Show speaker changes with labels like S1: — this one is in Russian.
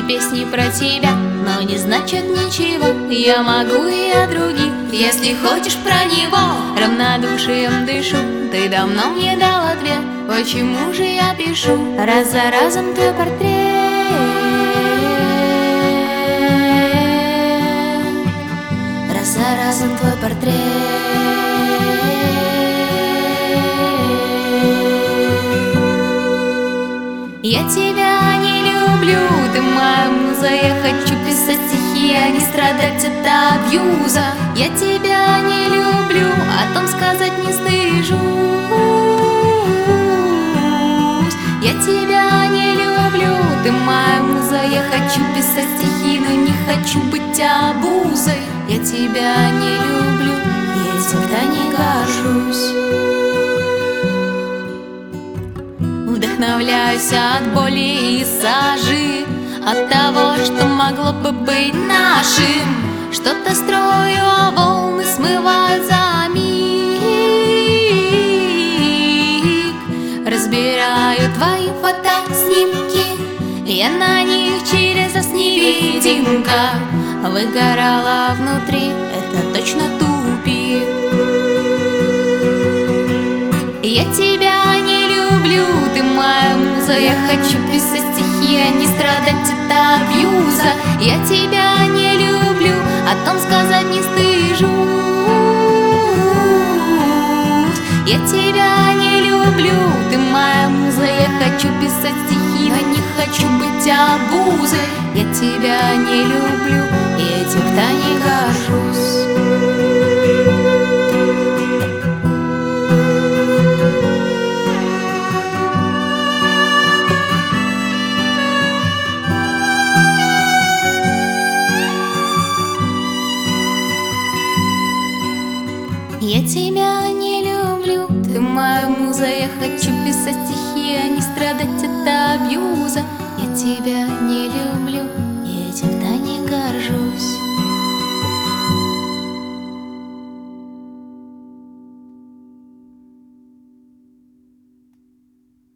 S1: песни про тебя, но не значит ничего. Я могу и о других, если хочешь про него. Равнодушием дышу, ты давно мне дал ответ. Почему же я пишу раз за разом твой портрет? Раз за разом твой портрет. Я тебя не люблю, ты моя муза. Я хочу писать стихи, а не страдать от абьюза. Я тебя не люблю, о том сказать не стыжусь. Я тебя не люблю, ты моя муза. Я хочу писать стихи, но не хочу быть обузой. Я тебя не люблю, я всегда не горжусь. Вдохновляюсь от боли и сажи, от того, что могло бы быть нашим. Что-то строю, а волны смывают за миг. Разбираю твои фотоснимки, я на них через нас невидимка. Выгорала внутри, это точно тупик. Я тебя не люблю, ты моя муза. Я хочу писать стихи, а не страдать от абьюза. Я тебя не люблю, о том сказать не стыжусь. Я тебя не люблю, ты моя муза. Я хочу писать стихи, но не хочу быть обузой. Я тебя не люблю, и этим-то не горжусь. Я тебя не люблю, ты моя муза. Я хочу писать стихи, а не страдать от абьюза. Я тебя не люблю.